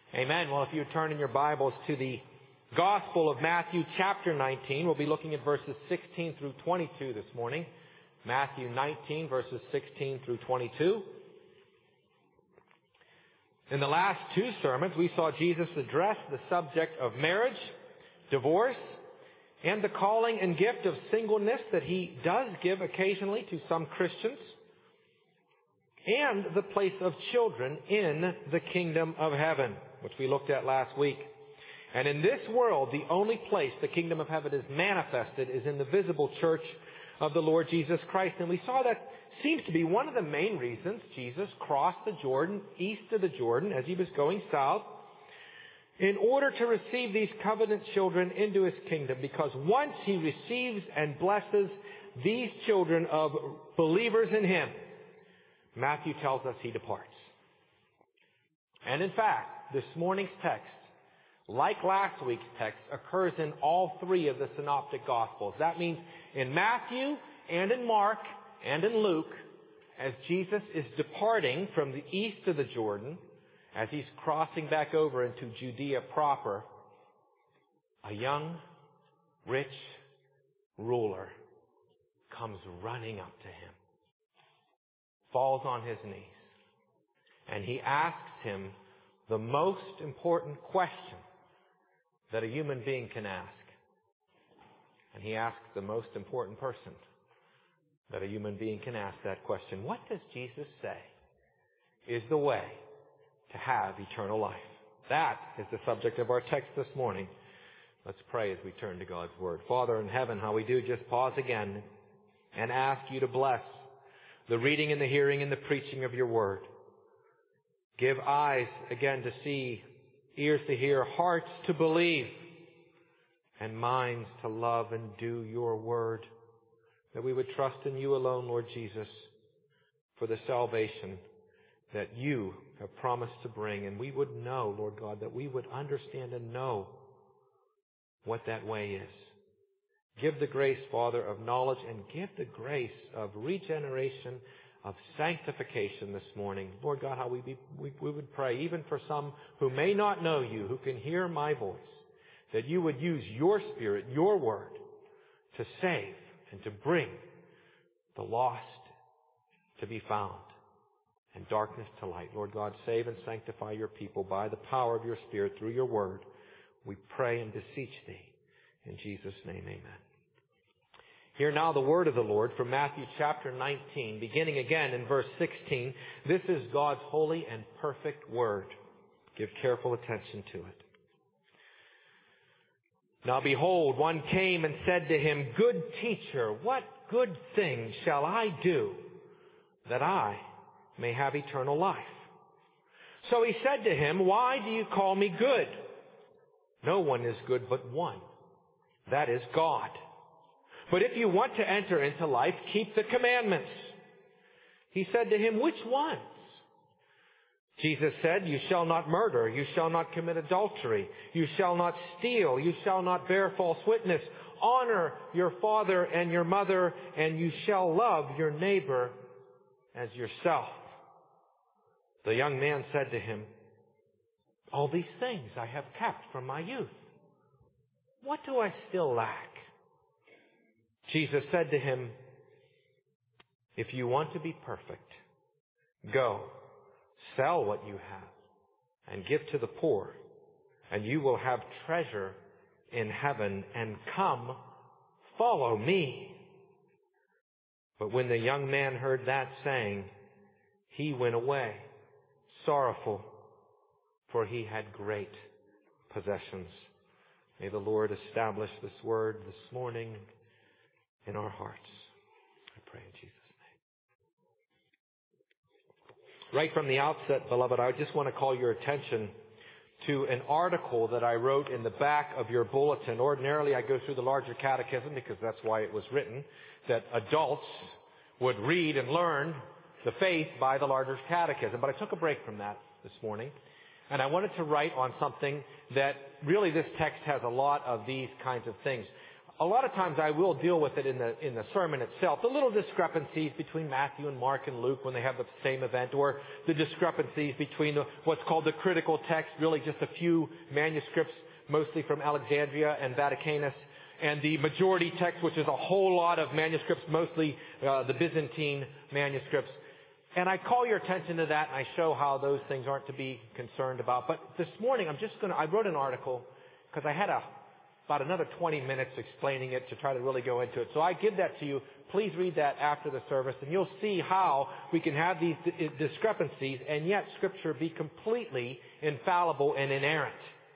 Amen. Well, if you turn in your Bibles to the Gospel of Matthew chapter 19, we'll be looking at verses 16 through 22 this morning. Matthew 19, verses 16 through 22. In the last two sermons, we saw Jesus address the subject of marriage, divorce, and the calling and gift of singleness that he does give occasionally to some Christians, and the place of children in the kingdom of heaven, which we looked at last week. And in this world, the only place the kingdom of heaven is manifested is in the visible church of the Lord Jesus Christ. And we saw that seems to be one of the main reasons Jesus crossed the Jordan, east of the Jordan, as he was going south, in order to receive these covenant children into his kingdom. Because once he receives and blesses these children of believers in him, Matthew tells us he departs. And in fact, this morning's text, like last week's text, occurs in all three of the synoptic gospels. That means in Matthew and in Mark and in Luke, as Jesus is departing from the east of the Jordan, as he's crossing back over into Judea proper, a young, rich ruler comes running up to him, falls on his knees, and he asks him the most important question that a human being can ask. And he asks the most important person that a human being can ask that question. What does Jesus say is the way to have eternal life? That is the subject of our text this morning. Let's pray as we turn to God's Word. Father in heaven, how we do just pause again and ask you to bless the reading and the hearing and the preaching of your Word. Give eyes again to see, ears to hear, hearts to believe, and minds to love and do your Word. That we would trust in you alone, Lord Jesus, for the salvation that you have promised to bring. And we would know, Lord God, that we would understand and know what that way is. Give the grace, Father, of knowledge, and give the grace of regeneration, of sanctification this morning. Lord God, how we would pray, even for some who may not know you, who can hear my voice, that you would use your Spirit, your Word, to save and to bring the lost to be found and darkness to light. Lord God, save and sanctify your people by the power of your Spirit through your Word. We pray and beseech thee. In Jesus' name, amen. Hear now the word of the Lord from Matthew chapter 19, beginning again in verse 16. This is God's holy and perfect word. Give careful attention to it. Now behold, one came and said to him, Good teacher, what good thing shall I do that I may have eternal life? So he said to him, Why do you call me good? No one is good but one, that is God. But if you want to enter into life, keep the commandments. He said to him, Which ones? Jesus said, You shall not murder, you shall not commit adultery, you shall not steal, you shall not bear false witness, honor your father and your mother, and you shall love your neighbor as yourself. The young man said to him, All these things I have kept from my youth. What do I still lack? Jesus said to him, If you want to be perfect, go, sell what you have, and give to the poor, and you will have treasure in heaven, and come, follow me. But when the young man heard that saying, he went away, sorrowful, for he had great possessions. May the Lord establish this word this morning in our hearts. I pray in Jesus' name. Right from the outset, beloved, I just want to call your attention to an article that I wrote in the back of your bulletin. Ordinarily, I go through the larger catechism because that's why it was written, that adults would read and learn the faith by the larger catechism. But I took a break from that this morning, and I wanted to write on something that really this text has a lot of these kinds of things. a lot of times I will deal with it in the sermon itself. The little discrepancies between Matthew and Mark and Luke when they have the same event, or the discrepancies between what's called the critical text, really just a few manuscripts, mostly from Alexandria and Vaticanus, and the majority text, which is a whole lot of manuscripts, mostly the Byzantine manuscripts. And I call your attention to that, and I show how those things aren't to be concerned about. But this morning, I wrote an article because I had about another 20 minutes explaining it to try to really go into it. So I give that to you. Please read that after the service, and you'll see how we can have these discrepancies and yet Scripture be completely infallible and inerrant.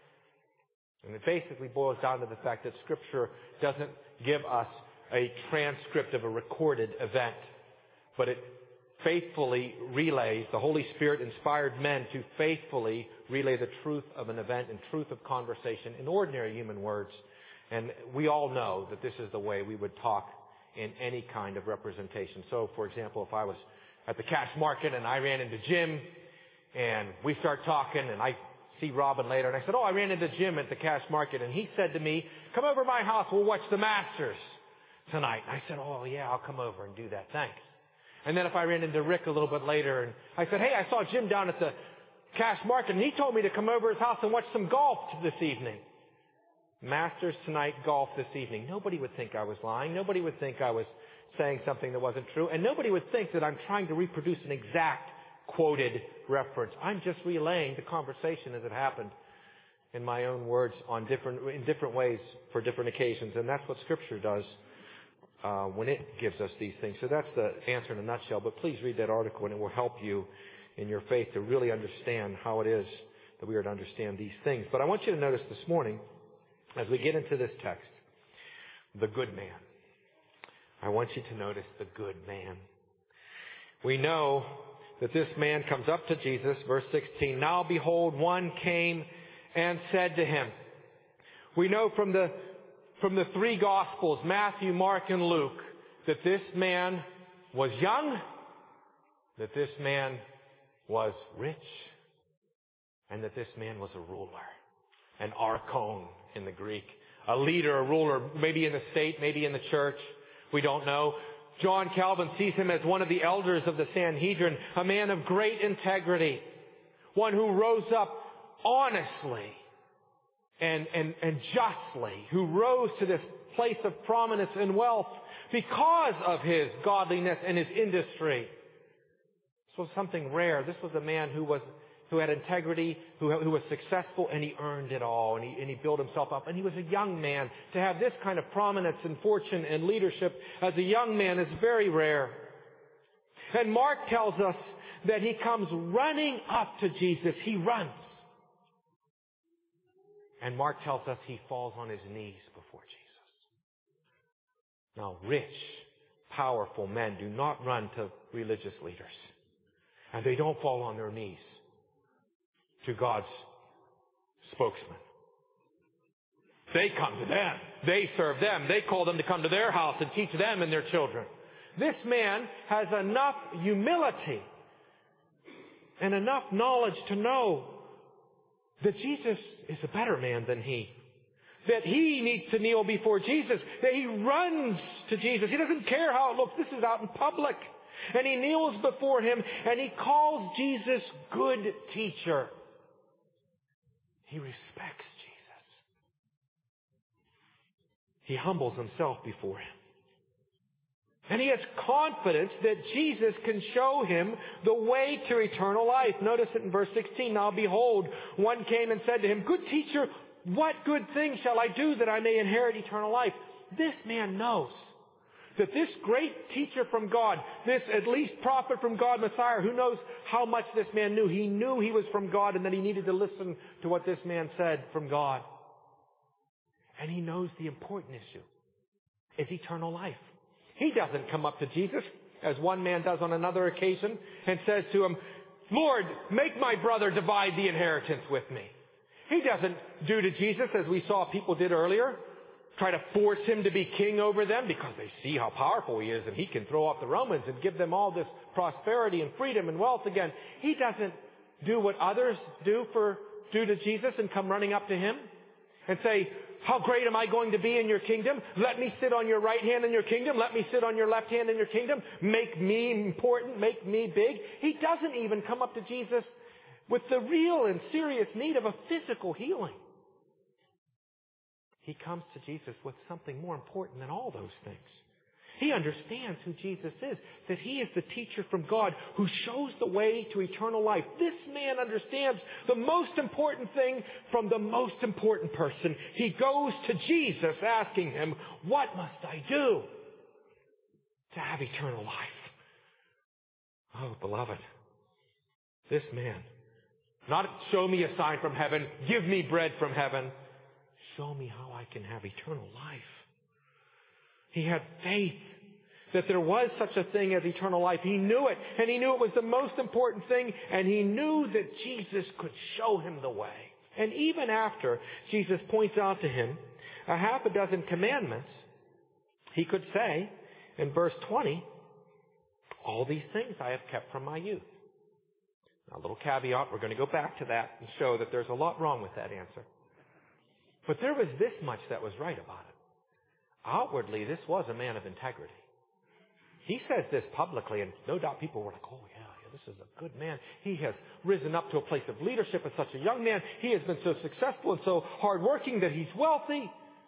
And it basically boils down to the fact that Scripture doesn't give us a transcript of a recorded event, but it faithfully relays, the Holy Spirit inspired men to faithfully relay the truth of an event and truth of conversation in ordinary human words. And we all know that this is the way we would talk in any kind of representation. So, for example, if I was at the cash market and I ran into Jim and we start talking and I see Robin later and I said, I ran into Jim at the cash market and he said to me, come over to my house, we'll watch the Masters tonight. And I said, yeah, I'll come over and do that, thanks. And then if I ran into Rick a little bit later and I said, hey, I saw Jim down at the cash market and he told me to come over to his house and watch some golf this evening. Masters tonight, golf this evening. Nobody would think I was lying. Nobody would think I was saying something that wasn't true. And nobody would think that I'm trying to reproduce an exact quoted reference. I'm just relaying the conversation as it happened in my own words in different ways for different occasions. And that's what Scripture does when it gives us these things. So that's the answer in a nutshell. But please read that article and it will help you in your faith to really understand how it is that we are to understand these things. But I want you to notice this morning, as we get into this text, the good man. I want you to notice the good man. We know that this man comes up to Jesus, verse 16. Now behold, one came and said to him. We know from the three Gospels, Matthew, Mark, and Luke, that this man was young, that this man was rich, and that this man was a ruler, an archon in the Greek, a leader, a ruler, maybe in the state, maybe in the church. We don't know. John Calvin sees him as one of the elders of the Sanhedrin, a man of great integrity, one who rose up honestly and justly, who rose to this place of prominence and wealth because of his godliness and his industry. This was something rare. This was a man who had integrity, who was successful, and he earned it all, and he built himself up. And he was a young man. To have this kind of prominence and fortune and leadership as a young man is very rare. And Mark tells us that he comes running up to Jesus. He runs. And Mark tells us he falls on his knees before Jesus. Now, rich, powerful men do not run to religious leaders. And they don't fall on their knees to God's spokesman. They come to them. They serve them. They call them to come to their house and teach them and their children. This man has enough humility and enough knowledge to know that Jesus is a better man than he. That he needs to kneel before Jesus. That he runs to Jesus. He doesn't care how it looks. This is out in public. And he kneels before him and he calls Jesus good teacher. He respects Jesus. He humbles himself before him. And he has confidence that Jesus can show him the way to eternal life. Notice it in verse 16. Now behold, one came and said to him, good teacher, what good thing shall I do that I may inherit eternal life? This man knows that this great teacher from God, this at least prophet from God, Messiah, who knows how much this man knew. He knew he was from God and that he needed to listen to what this man said from God. And he knows the important issue is eternal life. He doesn't come up to Jesus, as one man does on another occasion, and says to him, Lord, make my brother divide the inheritance with me. He doesn't do to Jesus, as we saw people did earlier, try to force him to be king over them because they see how powerful he is and he can throw off the Romans and give them all this prosperity and freedom and wealth again. He doesn't do what others do to Jesus and come running up to him. and say, how great am I going to be in your kingdom? Let me sit on your right hand in your kingdom. Let me sit on your left hand in your kingdom. Make me important. Make me big. He doesn't even come up to Jesus with the real and serious need of a physical healing. He comes to Jesus with something more important than all those things. He understands who Jesus is, that He is the teacher from God who shows the way to eternal life. This man understands the most important thing from the most important person. He goes to Jesus asking Him, what must I do to have eternal life? Oh, beloved, this man, not show me a sign from heaven, give me bread from heaven. Show me how I can have eternal life. He had faith that there was such a thing as eternal life. He knew it, and he knew it was the most important thing, and he knew that Jesus could show him the way. And even after Jesus points out to him a half a dozen commandments, he could say in verse 20, all these things I have kept from my youth. Now, a little caveat, we're going to go back to that and show that there's a lot wrong with that answer. But there was this much that was right about it. Outwardly, this was a man of integrity. He says this publicly, and no doubt people were like, oh yeah, this is a good man. He has risen up to a place of leadership as such a young man. He has been so successful and so hardworking that he's wealthy.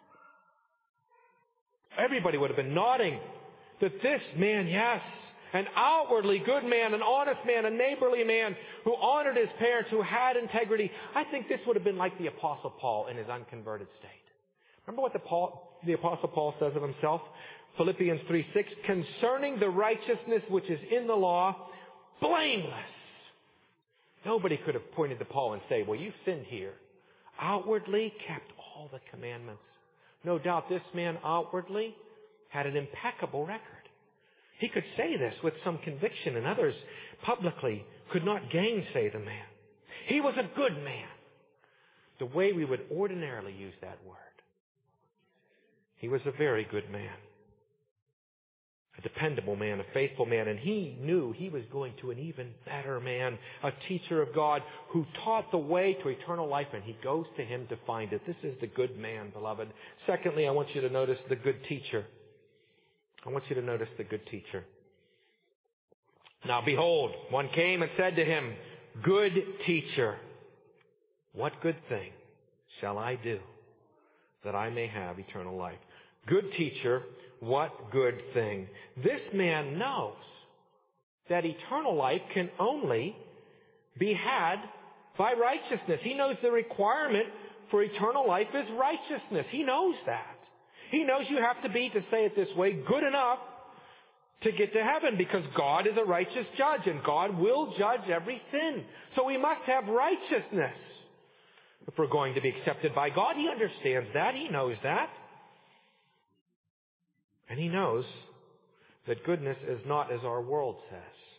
Everybody would have been nodding that this man, yes, an outwardly good man, an honest man, a neighborly man who honored his parents, who had integrity. I think this would have been like the Apostle Paul in his unconverted state. Remember what the Apostle Paul says of himself? Philippians 3:6, concerning the righteousness which is in the law, blameless. Nobody could have pointed to Paul and say, well, you sinned here. Outwardly kept all the commandments. No doubt this man outwardly had an impeccable record. He could say this with some conviction, and others publicly could not gainsay the man. He was a good man, the way we would ordinarily use that word. He was a very good man, a dependable man, a faithful man, and he knew he was going to an even better man, a teacher of God who taught the way to eternal life, and he goes to him to find it. This is the good man, beloved. Secondly, I want you to notice the good teacher. I want you to notice the good teacher. Now behold, one came and said to him, good teacher, what good thing shall I do that I may have eternal life? Good teacher, what good thing? This man knows that eternal life can only be had by righteousness. He knows the requirement for eternal life is righteousness. He knows that. He knows you have to be, to say it this way, good enough to get to heaven, because God is a righteous judge and God will judge every sin. So we must have righteousness if we're going to be accepted by God. He understands that. He knows that. And he knows that goodness is not as our world says.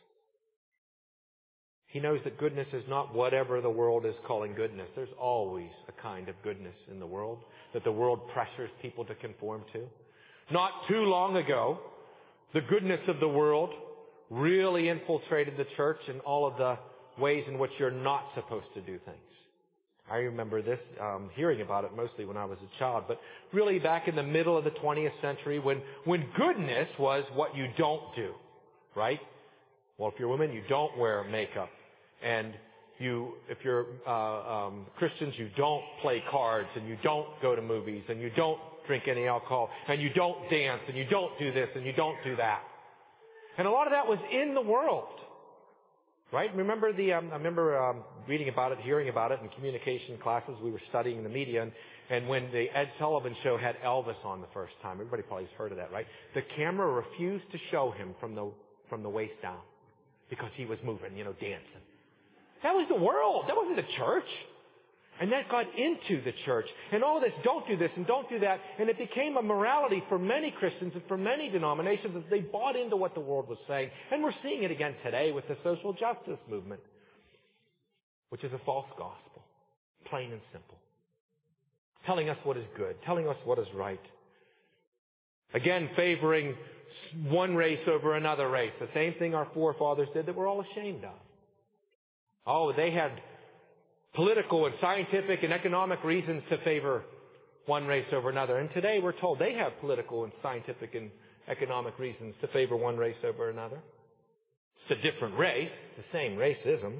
He knows that goodness is not whatever the world is calling goodness. There's always a kind of goodness in the world that the world pressures people to conform to. Not too long ago, the goodness of the world really infiltrated the church in all of the ways in which you're not supposed to do things. I remember this, hearing about it mostly when I was a child, but really back in the middle of the 20th century when goodness was what you don't do, right? Well, if you're a woman, you don't wear makeup. And if you're Christians, you don't play cards, and you don't go to movies, and you don't drink any alcohol, and you don't dance, and you don't do this, and you don't do that. And a lot of that was in the world. Right? I remember reading about it, hearing about it in communication classes. We were studying the media, and when the Ed Sullivan Show had Elvis on the first time, everybody probably has heard of that, right? The camera refused to show him from the waist down because he was moving, dancing. That was the world. That wasn't the church. And that got into the church. And all this, don't do this and don't do that. And it became a morality for many Christians and for many denominations as they bought into what the world was saying. And we're seeing it again today with the social justice movement, which is a false gospel, plain and simple. Telling us what is good, telling us what is right. Again, favoring one race over another race. The same thing our forefathers did that we're all ashamed of. Oh, they had political and scientific and economic reasons to favor one race over another. And today we're told they have political and scientific and economic reasons to favor one race over another. It's a different race, the same racism.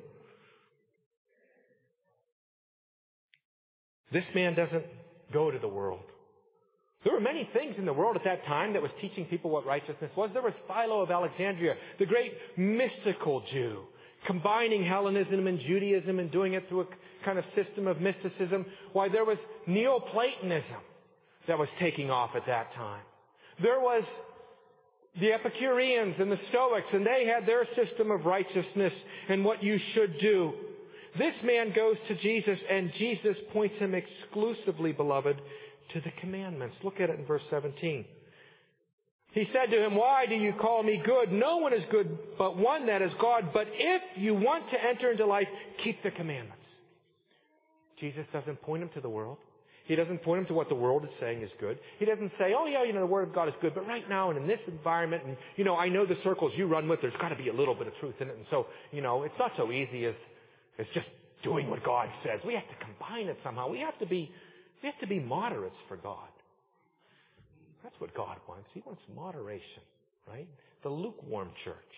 This man doesn't go to the world. There were many things in the world at that time that was teaching people what righteousness was. There was Philo of Alexandria, the great mystical Jew, combining Hellenism and Judaism and doing it through a kind of system of mysticism. Why, there was Neoplatonism that was taking off at that time. There was the Epicureans and the Stoics, and they had their system of righteousness and what you should do. This man goes to Jesus, and Jesus points him exclusively, beloved, to the commandments. Look at it in verse 17. He said to him, "Why do you call me good? No one is good but one, that is God. But if you want to enter into life, keep the commandments." Jesus doesn't point him to the world. He doesn't point him to what the world is saying is good. He doesn't say, "Oh yeah, the Word of God is good, but right now and in this environment, and I know the circles you run with, there's got to be a little bit of truth in it. And so, it's not so easy as just doing what God says. We have to combine it somehow. We have to be moderates for God." That's what God wants. He wants moderation, right? The lukewarm church.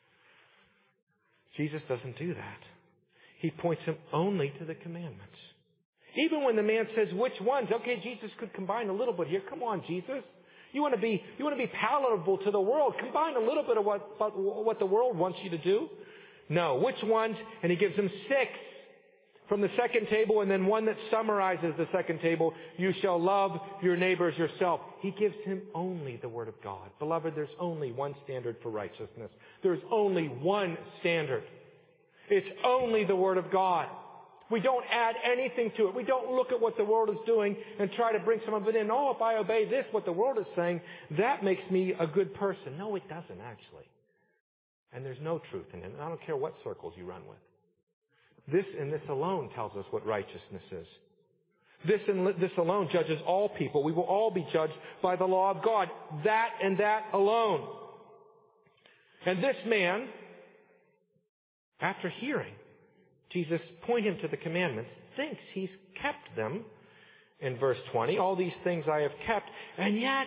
Jesus doesn't do that. He points him only to the commandments. Even when the man says, "Which ones?" Okay, Jesus could combine a little bit here. Come on, Jesus. You want to be palatable to the world. Combine a little bit of what the world wants you to do. No, which ones? And he gives him 6 from the second table, and then one that summarizes the second table. You shall love your neighbor as yourself. He gives him only the Word of God. Beloved, there's only one standard for righteousness. There's only one standard. It's only the Word of God. We don't add anything to it. We don't look at what the world is doing and try to bring some of it in. "Oh, if I obey this, what the world is saying, that makes me a good person." No, it doesn't actually. And there's no truth in it. And I don't care what circles you run with. This and this alone tells us what righteousness is. This and this alone judges all people. We will all be judged by the law of God. That and that alone. And this man, after hearing Jesus point him to the commandments, thinks he's kept them. In verse 20, "All these things I have kept," and yet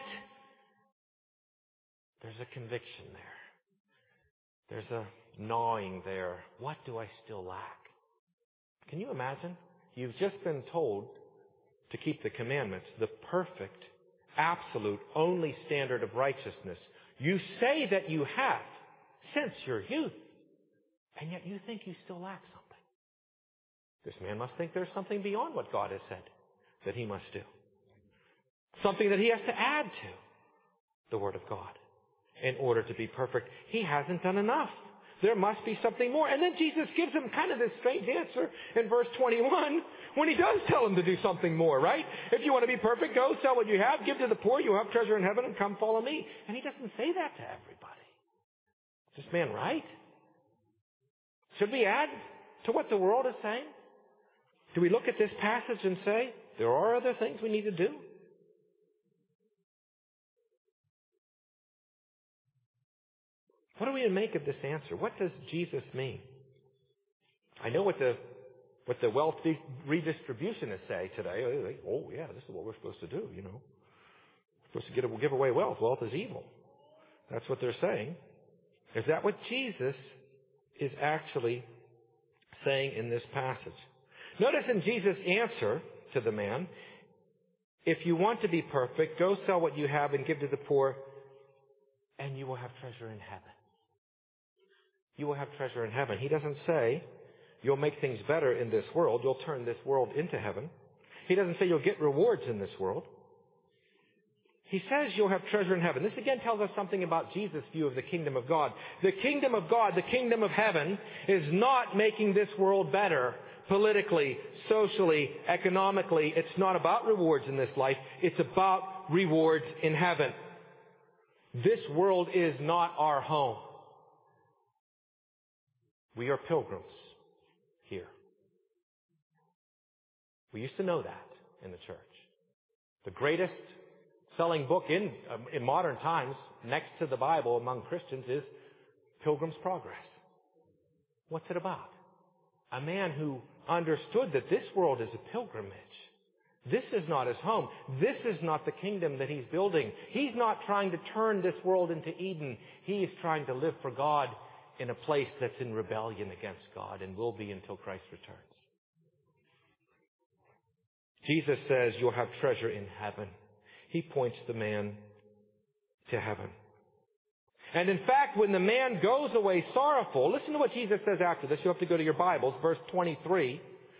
there's a conviction there. There's a gnawing there. What do I still lack? Can you imagine? You've just been told to keep the commandments, the perfect, absolute, only standard of righteousness. You say that you have since your youth, and yet you think you still lack something. This man must think there's something beyond what God has said that he must do. Something that he has to add to the Word of God in order to be perfect. He hasn't done enough. There must be something more. And then Jesus gives him kind of this strange answer in verse 21 when he does tell him to do something more, right? If you want to be perfect, go sell what you have, give to the poor, you have treasure in heaven, and come follow me. And he doesn't say that to everybody. Is this man right? Should we add to what the world is saying? Do we look at this passage and say, there are other things we need to do? What do we make of this answer? What does Jesus mean? I know what the wealth redistributionists say today. Oh, yeah, this is what we're supposed to do, We're supposed to give away wealth. Wealth is evil. That's what they're saying. Is that what Jesus is actually saying in this passage? Notice in Jesus' answer to the man, if you want to be perfect, go sell what you have and give to the poor, and you will have treasure in heaven. You will have treasure in heaven. He doesn't say you'll make things better in this world. You'll turn this world into heaven. He doesn't say you'll get rewards in this world. He says you'll have treasure in heaven. This again tells us something about Jesus' view of the kingdom of God. The kingdom of God, the kingdom of heaven, is not making this world better politically, socially, economically. It's not about rewards in this life. It's about rewards in heaven. This world is not our home. We are pilgrims here. We used to know that in the church. The greatest selling book in modern times, next to the Bible among Christians, is Pilgrim's Progress. What's it about? A man who understood that this world is a pilgrimage. This is not his home. This is not the kingdom that he's building. He's not trying to turn this world into Eden. He is trying to live for God in a place that's in rebellion against God and will be until Christ returns. Jesus says you'll have treasure in heaven. He points the man to heaven. And in fact, when the man goes away sorrowful, listen to what Jesus says after this. You have to go to your Bibles, verse 23.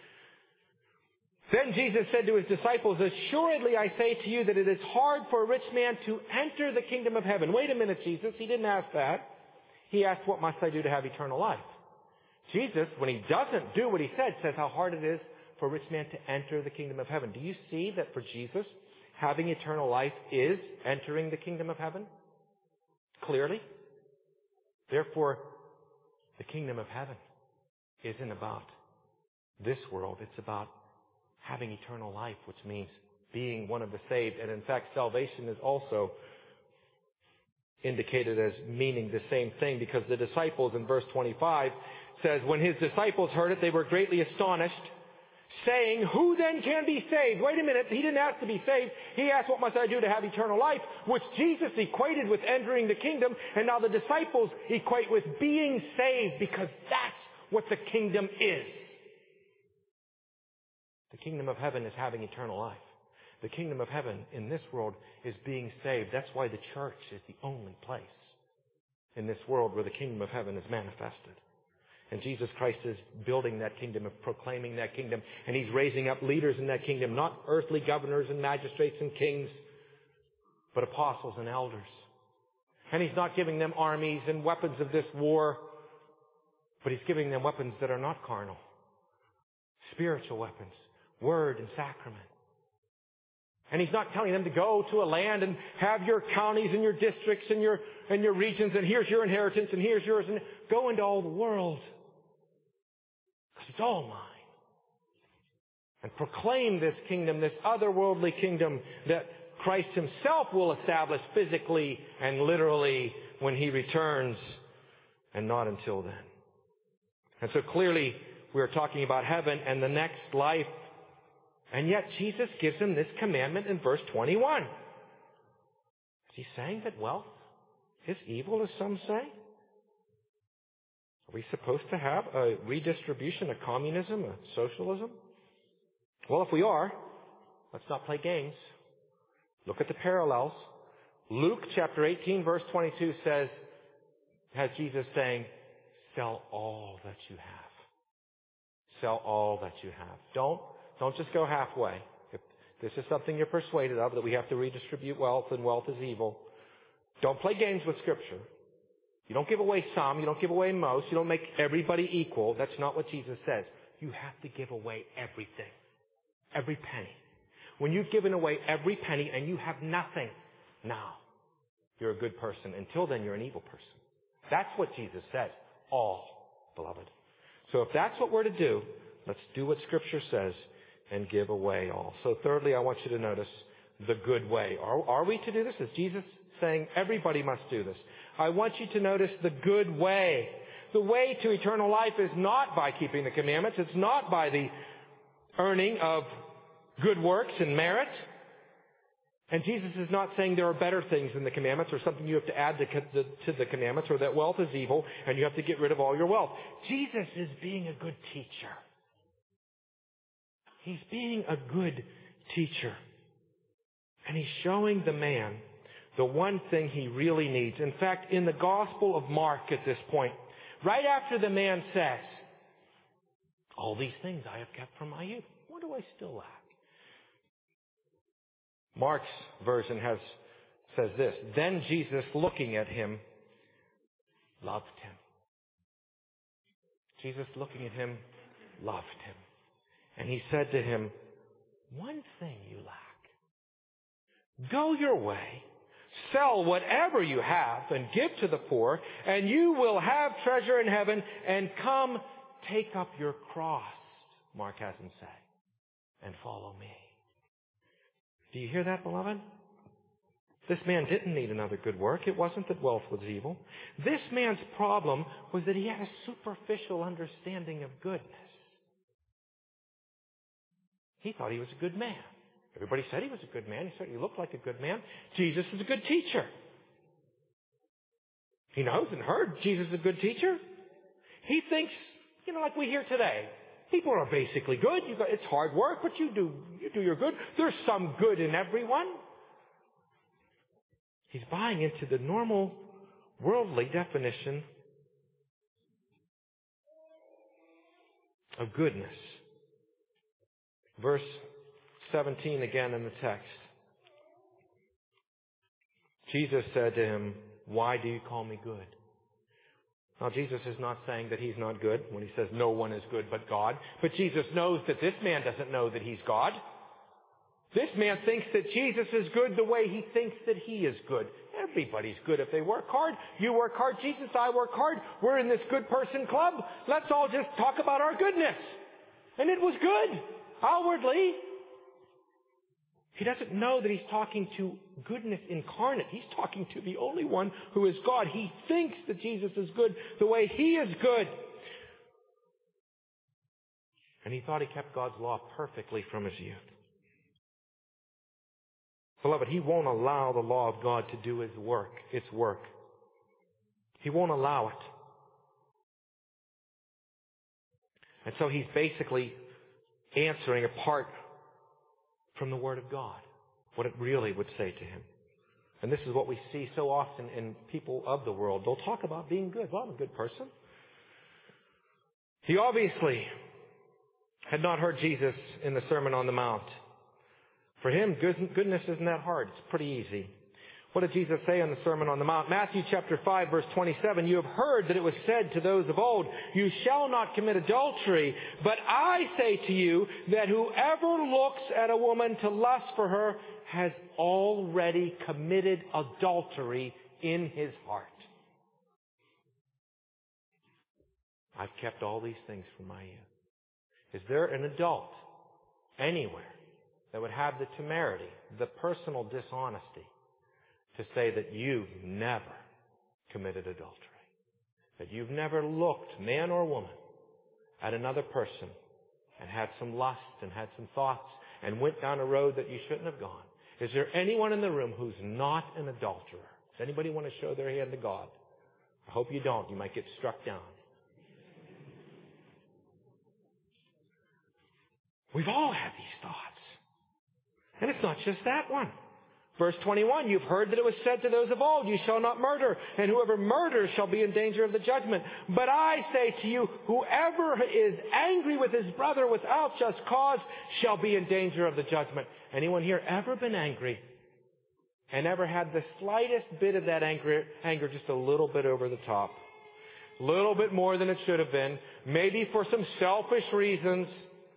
Then Jesus said to his disciples, assuredly I say to you that it is hard for a rich man to enter the kingdom of heaven. Wait a minute, Jesus. He didn't ask that. He asked, what must I do to have eternal life? Jesus, when he doesn't do what he said, says how hard it is for a rich man to enter the kingdom of heaven. Do you see that for Jesus, having eternal life is entering the kingdom of heaven? Clearly. Therefore, the kingdom of heaven isn't about this world. It's about having eternal life, which means being one of the saved. And in fact, salvation is also indicated as meaning the same thing, because the disciples in verse 25 says, when his disciples heard it, they were greatly astonished, saying, who then can be saved? Wait a minute, he didn't ask to be saved. He asked, what must I do to have eternal life? Which Jesus equated with entering the kingdom, and now the disciples equate with being saved, because that's what the kingdom is. The kingdom of heaven is having eternal life. The kingdom of heaven in this world is being saved. That's why the church is the only place in this world where the kingdom of heaven is manifested. And Jesus Christ is building that kingdom, of proclaiming that kingdom. And he's raising up leaders in that kingdom, not earthly governors and magistrates and kings, but apostles and elders. And he's not giving them armies and weapons of this war, but he's giving them weapons that are not carnal. Spiritual weapons, word and sacrament. And he's not telling them to go to a land and have your counties and your districts and your regions, and here's your inheritance and here's yours, and go into all the world. Because it's all mine. And proclaim this kingdom, this otherworldly kingdom that Christ himself will establish physically and literally when he returns, and not until then. And so clearly we're talking about heaven and the next life. And yet Jesus gives him this commandment in verse 21. Is he saying that wealth is evil, as some say? Are we supposed to have a redistribution, a communism, a socialism? Well, if we are, let's not play games. Look at the parallels. Luke chapter 18 verse 22 has Jesus saying, sell all that you have. Sell all that you have. Don't just go halfway. If this is something you're persuaded of, that we have to redistribute wealth and wealth is evil, don't play games with Scripture. You don't give away some. You don't give away most. You don't make everybody equal. That's not what Jesus says. You have to give away everything. Every penny. When you've given away every penny and you have nothing, now you're a good person. Until then, you're an evil person. That's what Jesus says. All, beloved. So if that's what we're to do, let's do what Scripture says and give away all. So thirdly, I want you to notice the good way. Are we to do this? Is Jesus saying everybody must do this? I want you to notice the good way. The way to eternal life is not by keeping the commandments. It's not by the earning of good works and merit. And Jesus is not saying there are better things than the commandments or something you have to add to the commandments, or that wealth is evil and you have to get rid of all your wealth. Jesus is being a good teacher. He's being a good teacher. And he's showing the man the one thing he really needs. In fact, in the Gospel of Mark at this point, right after the man says, all these things I have kept from my youth, what do I still lack? Mark's version says this, then Jesus, looking at him, loved him. Jesus, looking at him, loved him. And he said to him, one thing you lack. Go your way, sell whatever you have and give to the poor, and you will have treasure in heaven, and come take up your cross, Mark has him say, and follow me. Do you hear that, beloved? This man didn't need another good work. It wasn't that wealth was evil. This man's problem was that he had a superficial understanding of goodness. He thought he was a good man. Everybody said he was a good man. He certainly looked like a good man. Jesus is a good teacher. He knows and heard Jesus is a good teacher. He thinks, like we hear today, people are basically good. It's hard work, but you do your good. There's some good in everyone. He's buying into the normal worldly definition of goodness. Verse 17 again in the text. Jesus said to him, "Why do you call me good?" Now, Jesus is not saying that he's not good when he says no one is good but God. But Jesus knows that this man doesn't know that he's God. This man thinks that Jesus is good the way he thinks that he is good. Everybody's good if they work hard. You work hard, Jesus, I work hard. We're in this good person club. Let's all just talk about our goodness. And it was good, outwardly. He doesn't know that he's talking to goodness incarnate. He's talking to the only one who is God. He thinks that Jesus is good the way he is good. And he thought he kept God's law perfectly from his youth. Beloved, he won't allow the law of God to do its work. He won't allow it. And so he's basically answering apart from the Word of God, what it really would say to him. And this is what we see so often in people of the world. They'll talk about being good. Well, I'm a good person. He obviously had not heard Jesus in the Sermon on the Mount. For him, goodness isn't that hard. It's pretty easy. What did Jesus say in the Sermon on the Mount? Matthew chapter 5, verse 27, "You have heard that it was said to those of old, 'You shall not commit adultery.' But I say to you that whoever looks at a woman to lust for her has already committed adultery in his heart." I've kept all these things from my youth. Is there an adult anywhere that would have the temerity, the personal dishonesty, to say that you've never committed adultery? That you've never looked, man or woman, at another person and had some lust and had some thoughts and went down a road that you shouldn't have gone? Is there anyone in the room who's not an adulterer? Does anybody want to show their hand to God? I hope you don't. You might get struck down. We've all had these thoughts. And it's not just that one. Verse 21, "You've heard that it was said to those of old, 'You shall not murder, and whoever murders shall be in danger of the judgment.' But I say to you, whoever is angry with his brother without just cause shall be in danger of the judgment." Anyone here ever been angry and ever had the slightest bit of that anger just a little bit over the top? A little bit more than it should have been. Maybe for some selfish reasons.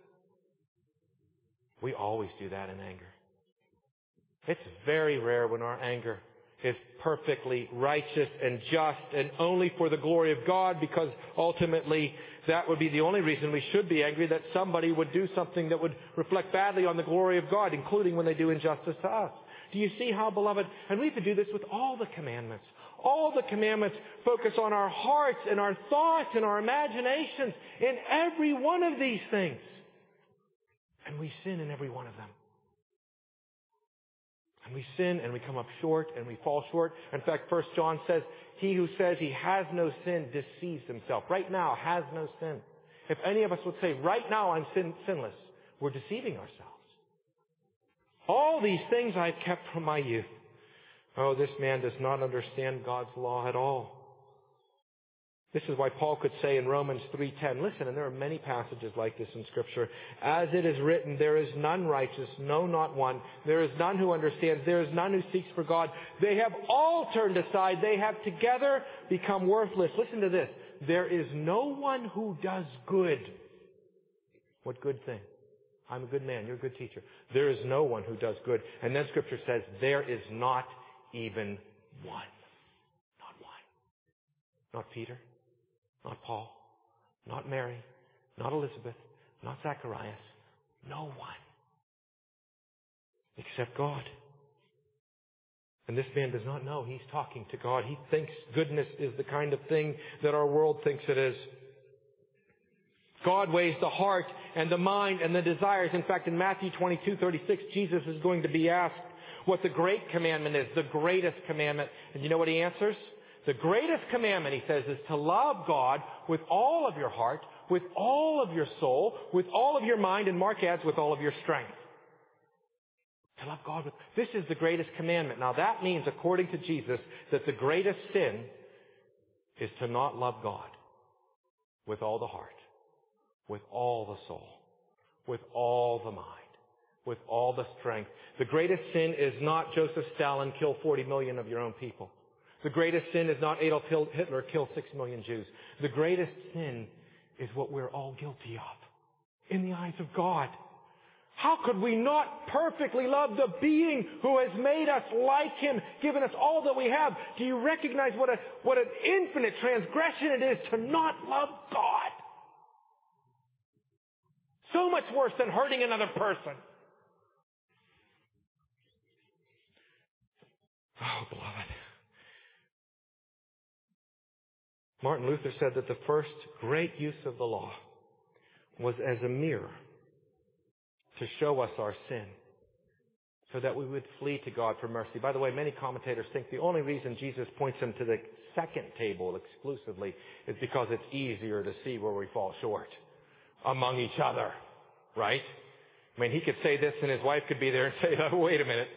We always do that in anger. It's very rare when our anger is perfectly righteous and just and only for the glory of God, because ultimately that would be the only reason we should be angry, that somebody would do something that would reflect badly on the glory of God, including when they do injustice to us. Do you see how, beloved? And we have to do this with all the commandments. All the commandments focus on our hearts and our thoughts and our imaginations in every one of these things. And we sin in every one of them. And we sin and we come up short and we fall short. In fact, 1 John says, "He who says he has no sin deceives himself." Right now, has no sin. If any of us would say, "Right now I'm sinless," we're deceiving ourselves. All these things I've kept from my youth. Oh, this man does not understand God's law at all. This is why Paul could say in Romans 3:10, listen, and there are many passages like this in Scripture, "As it is written, there is none righteous, no, not one. There is none who understands. There is none who seeks for God. They have all turned aside. They have together become worthless." Listen to this. "There is no one who does good." What good thing? I'm a good man. You're a good teacher. There is no one who does good. And then Scripture says, "There is not even one." Not one. Not Peter. Not Paul, not Mary, not Elizabeth, not Zacharias. No one. Except God. And this man does not know he's talking to God. He thinks goodness is the kind of thing that our world thinks it is. God weighs the heart and the mind and the desires. In fact, in Matthew 22:36, Jesus is going to be asked what the great commandment is, the greatest commandment. And you know what he answers? The greatest commandment, he says, is to love God with all of your heart, with all of your soul, with all of your mind, and Mark adds, with all of your strength. To love God with... This is the greatest commandment. Now that means, according to Jesus, that the greatest sin is to not love God with all the heart, with all the soul, with all the mind, with all the strength. The greatest sin is not Joseph Stalin, kill 40 million of your own people. The greatest sin is not Adolf Hitler, kill 6 million Jews. The greatest sin is what we're all guilty of in the eyes of God. How could we not perfectly love the being who has made us like Him, given us all that we have? Do you recognize what an infinite transgression it is to not love God? So much worse than hurting another person. Oh, beloved. Martin Luther said that the first great use of the law was as a mirror to show us our sin so that we would flee to God for mercy. By the way, many commentators think the only reason Jesus points them to the second table exclusively is because it's easier to see where we fall short among each other, right? I mean, he could say this and his wife could be there and say, oh, wait a minute.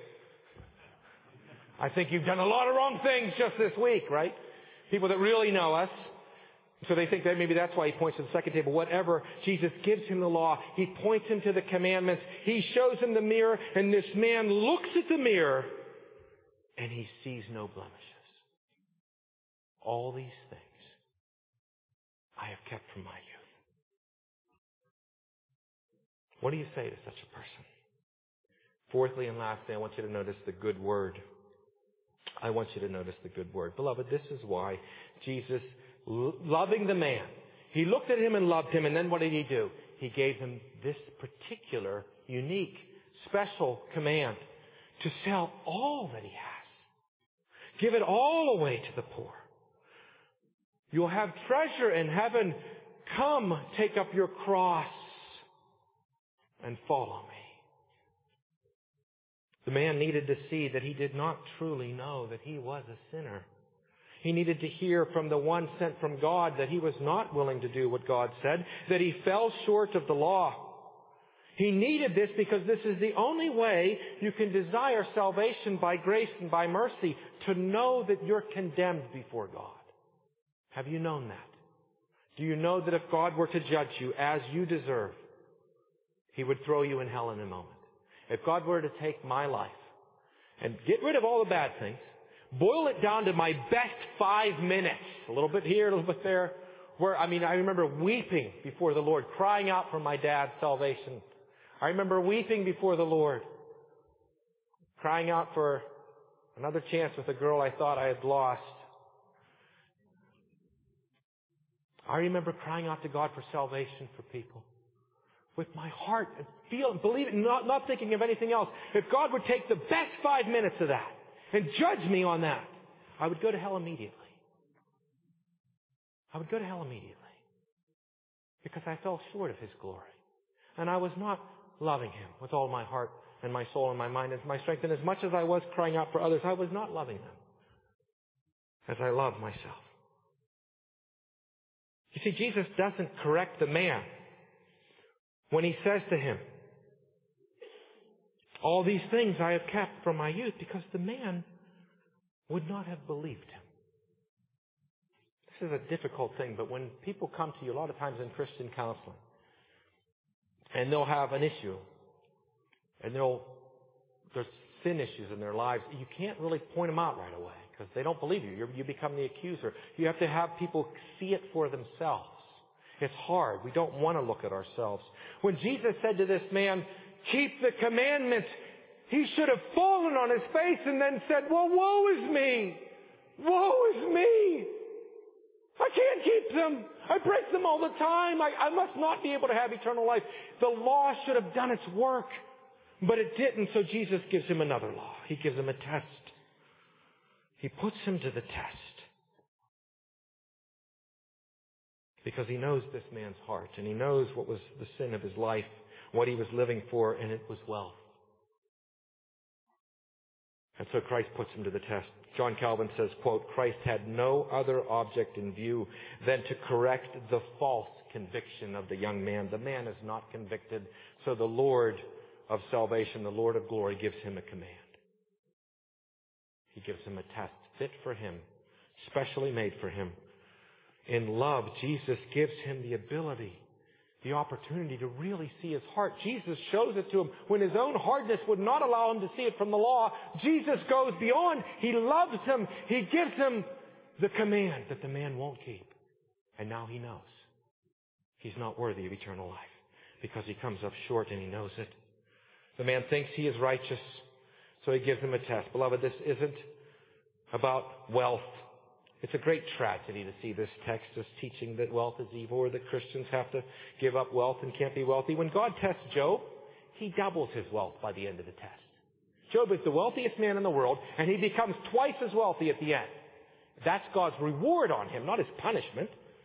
I think you've done a lot of wrong things just this week, right? People that really know us. So they think that maybe that's why he points to the second table. Whatever, Jesus gives him the law. He points him to the commandments. He shows him the mirror, and this man looks at the mirror, and he sees no blemishes. All these things I have kept from my youth. What do you say to such a person? Fourthly and lastly, I want you to notice the good word. I want you to notice the good word. Beloved, this is why Jesus, loving the man, he looked at him and loved him, and then what did he do? He gave him this particular, unique, special command to sell all that he has. Give it all away to the poor. You'll have treasure in heaven. Come, take up your cross and follow me. The man needed to see that he did not truly know that he was a sinner. He needed to hear from the one sent from God that he was not willing to do what God said, that he fell short of the law. He needed this because this is the only way you can desire salvation by grace and by mercy, to know that you're condemned before God. Have you known that? Do you know that if God were to judge you as you deserve, He would throw you in hell in a moment? If God were to take my life and get rid of all the bad things, boil it down to my best 5 minutes, a little bit here, a little bit there, I remember weeping before the Lord, crying out for my dad's salvation. I remember weeping before the Lord, crying out for another chance with a girl I thought I had lost. I remember crying out to God for salvation for people. With my heart, believe it, not thinking of anything else. If God would take the best 5 minutes of that and judge me on that, I would go to hell immediately. I would go to hell immediately. Because I fell short of His glory. And I was not loving Him with all my heart and my soul and my mind and my strength. And as much as I was crying out for others, I was not loving them as I love myself. You see, Jesus doesn't correct the man when He says to him, all these things I have kept from my youth, because the man would not have believed him. This is a difficult thing, but when people come to you a lot of times in Christian counseling, and they'll have an issue, and there's sin issues in their lives, you can't really point them out right away because they don't believe you. You become the accuser. You have to have people see it for themselves. It's hard. We don't want to look at ourselves. When Jesus said to this man, keep the commandments, he should have fallen on his face and then said, well, woe is me. Woe is me. I can't keep them. I break them all the time. I must not be able to have eternal life. The law should have done its work, but it didn't. So Jesus gives him another law. He gives him a test. He puts him to the test. Because he knows this man's heart, and he knows what was the sin of his life, what he was living for, and it was wealth. And so Christ puts him to the test. John Calvin says, quote, Christ had no other object in view than to correct the false conviction of the young man. The man is not convicted, so the Lord of salvation, the Lord of glory, gives him a command. He gives him a test fit for him, specially made for him. In love, Jesus gives him the ability, the opportunity to really see his heart. Jesus shows it to him when his own hardness would not allow him to see it from the law. Jesus goes beyond. He loves him. He gives him the command that the man won't keep. And now he knows he's not worthy of eternal life because he comes up short and he knows it. The man thinks he is righteous, so he gives him a test. Beloved, this isn't about wealth. It's a great tragedy to see this text as teaching that wealth is evil or that Christians have to give up wealth and can't be wealthy. When God tests Job, he doubles his wealth by the end of the test. Job is the wealthiest man in the world, and he becomes twice as wealthy at the end. That's God's reward on him, not his punishment.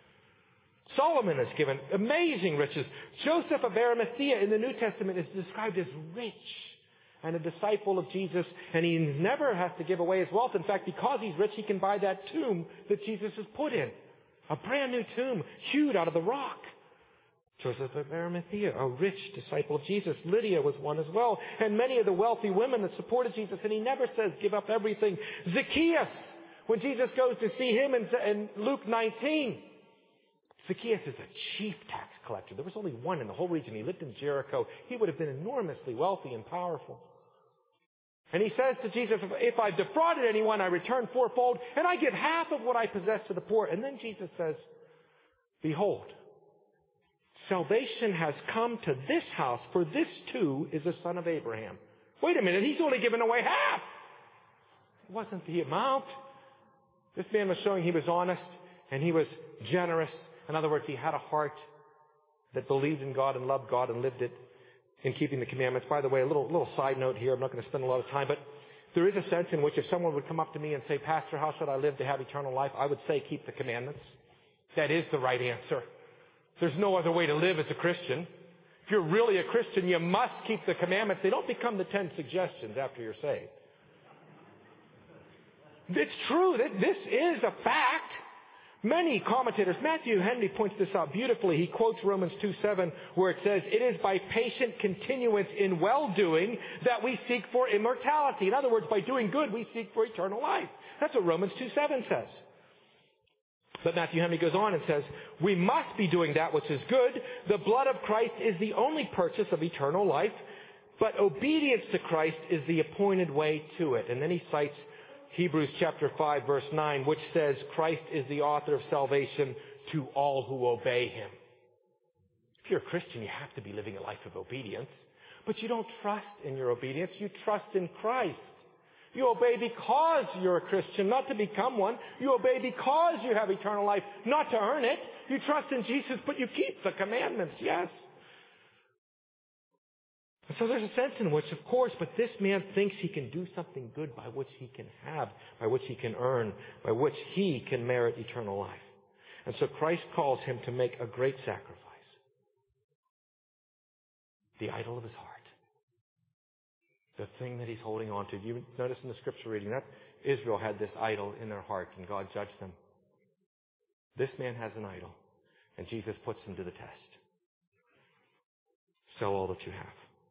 Solomon is given amazing riches. Joseph of Arimathea in the New Testament is described as rich and a disciple of Jesus, and he never has to give away his wealth. In fact, because he's rich, he can buy that tomb that Jesus is put in. A brand new tomb, hewed out of the rock. Joseph of Arimathea, a rich disciple of Jesus. Lydia was one as well. And many of the wealthy women that supported Jesus, and he never says, give up everything. Zacchaeus, when Jesus goes to see him in Luke 19, Zacchaeus is a chief tax collector. There was only one in the whole region. He lived in Jericho. He would have been enormously wealthy and powerful. And he says to Jesus, if I've defrauded anyone, I return fourfold, and I give half of what I possess to the poor. And then Jesus says, behold, salvation has come to this house, for this too is a son of Abraham. Wait a minute, he's only given away half. It wasn't the amount. This man was showing he was honest and he was generous. In other words, he had a heart that believed in God and loved God and lived it in keeping the commandments. By the way, a little side note here. I'm not going to spend a lot of time, but there is a sense in which if someone would come up to me and say, Pastor, how should I live to have eternal life? I would say, keep the commandments. That is the right answer. There's no other way to live as a Christian. If you're really a Christian, you must keep the commandments. They don't become the 10 suggestions after you're saved. It's true. This is a fact. Many commentators, Matthew Henry points this out beautifully. He quotes Romans 2:7 where it says, it is by patient continuance in well-doing that we seek for immortality. In other words, by doing good, we seek for eternal life. That's what Romans 2:7 says. But Matthew Henry goes on and says, we must be doing that which is good. The blood of Christ is the only purchase of eternal life, but obedience to Christ is the appointed way to it. And then he cites Hebrews chapter 5 verse 9, which says, Christ is the author of salvation to all who obey him. If you're a Christian, you have to be living a life of obedience. But you don't trust in your obedience. You trust in Christ. You obey because you're a Christian, not to become one. You obey because you have eternal life, not to earn it. You trust in Jesus, but you keep the commandments, yes. And so there's a sense in which, of course, but this man thinks he can do something good by which he can have, by which he can earn, by which he can merit eternal life. And so Christ calls him to make a great sacrifice. The idol of his heart. The thing that he's holding on to. You notice in the scripture reading that Israel had this idol in their heart and God judged them. This man has an idol and Jesus puts him to the test. Sell all that you have.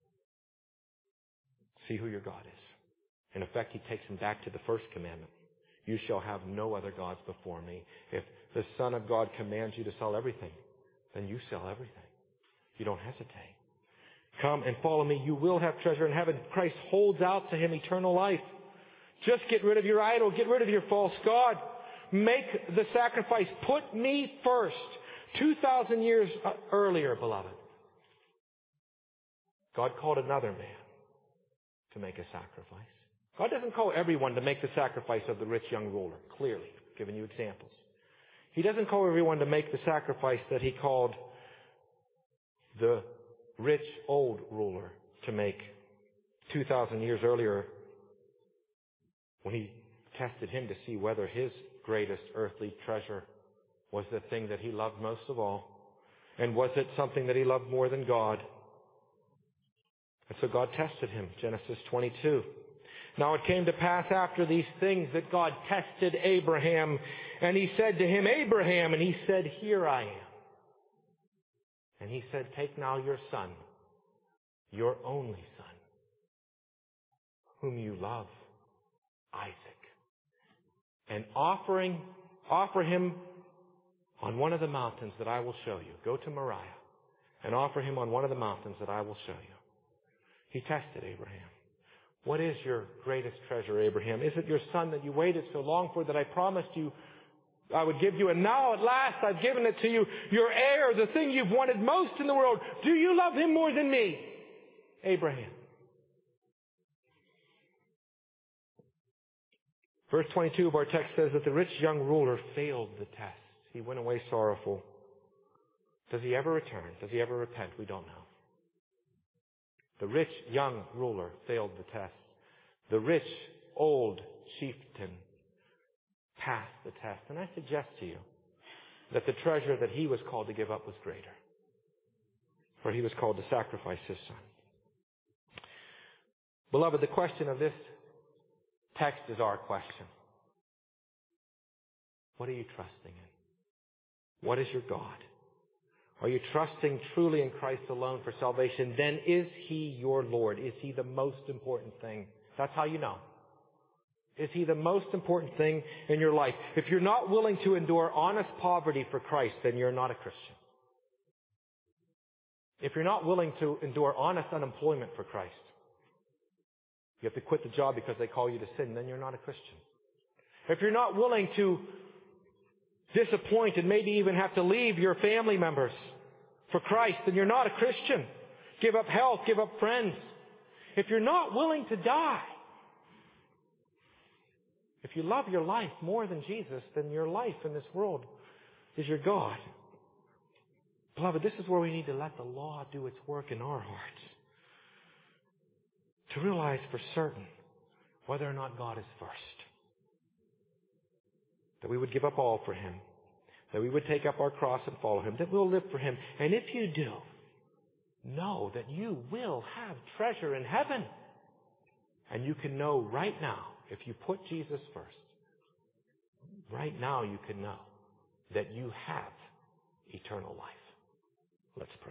See who your God is. In effect, he takes him back to the first commandment. You shall have no other gods before me. If the Son of God commands you to sell everything, then you sell everything. You don't hesitate. Come and follow me. You will have treasure in heaven. Christ holds out to him eternal life. Just get rid of your idol. Get rid of your false God. Make the sacrifice. Put me first. 2,000 years earlier, beloved, God called another man to make a sacrifice. God doesn't call everyone to make the sacrifice of the rich young ruler, clearly, giving you examples. He doesn't call everyone to make the sacrifice that he called the rich old ruler to make 2,000 years earlier when he tested him to see whether his greatest earthly treasure was the thing that he loved most of all? And was it something that he loved more than God? And so God tested him. Genesis 22. Now it came to pass after these things that God tested Abraham. And he said to him, Abraham. And he said, Here I am. And he said, Take now your son, your only son, whom you love, Isaac, and offer him on one of the mountains that I will show you. Go to Moriah and offer him on one of the mountains that I will show you. He tested Abraham. What is your greatest treasure, Abraham? Is it your son that you waited so long for, that I promised you I would give you, and now at last I've given it to you, your heir, the thing you've wanted most in the world? Do you love him more than me, Abraham? Verse 22 of our text says that the rich young ruler failed the test. He went away sorrowful. Does he ever return? Does he ever repent? We don't know. The rich young ruler failed the test. The rich old chieftain passed the test. And I suggest to you that the treasure that he was called to give up was greater. For he was called to sacrifice his son. Beloved, the question of this text is our question. What are you trusting in? What is your God? Are you trusting truly in Christ alone for salvation? Then is he your Lord? Is he the most important thing? That's how you know. Is he the most important thing in your life? If you're not willing to endure honest poverty for Christ, then you're not a Christian. If you're not willing to endure honest unemployment for Christ, you have to quit the job because they call you to sin, then you're not a Christian. If you're not willing to disappoint and maybe even have to leave your family members for Christ, then you're not a Christian. Give up health, give up friends. If you're not willing to die, if you love your life more than Jesus, then your life in this world is your God. Beloved, this is where we need to let the law do its work in our hearts. To realize for certain whether or not God is first. That we would give up all for him. That we would take up our cross and follow him. That we'll live for him. And if you do, know that you will have treasure in heaven. And you can know right now, if you put Jesus first, right now you can know that you have eternal life. Let's pray.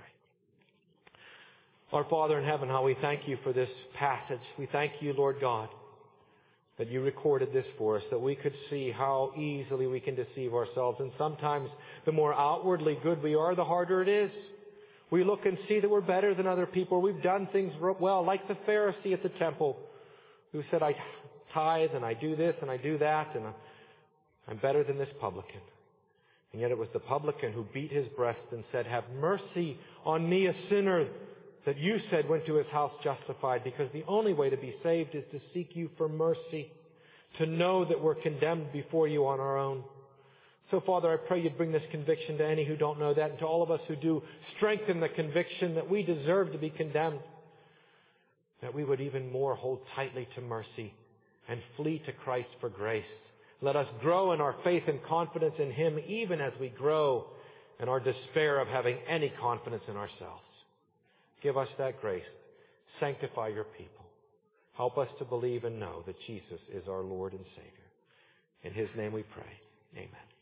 Our Father in heaven, how we thank you for this passage. We thank you, Lord God, that you recorded this for us, that we could see how easily we can deceive ourselves. And sometimes the more outwardly good we are, the harder it is. We look and see that we're better than other people. We've done things well, like the Pharisee at the temple who said, I tithe and I do this and I do that and I'm better than this publican. And yet it was the publican who beat his breast and said, have mercy on me, a sinner, that you said went to his house justified, because the only way to be saved is to seek you for mercy, to know that we're condemned before you on our own. So, Father, I pray you'd bring this conviction to any who don't know that, and to all of us who do, strengthen the conviction that we deserve to be condemned, that we would even more hold tightly to mercy and flee to Christ for grace. Let us grow in our faith and confidence in him, even as we grow in our despair of having any confidence in ourselves. Give us that grace. Sanctify your people. Help us to believe and know that Jesus is our Lord and Savior. In his name we pray. Amen.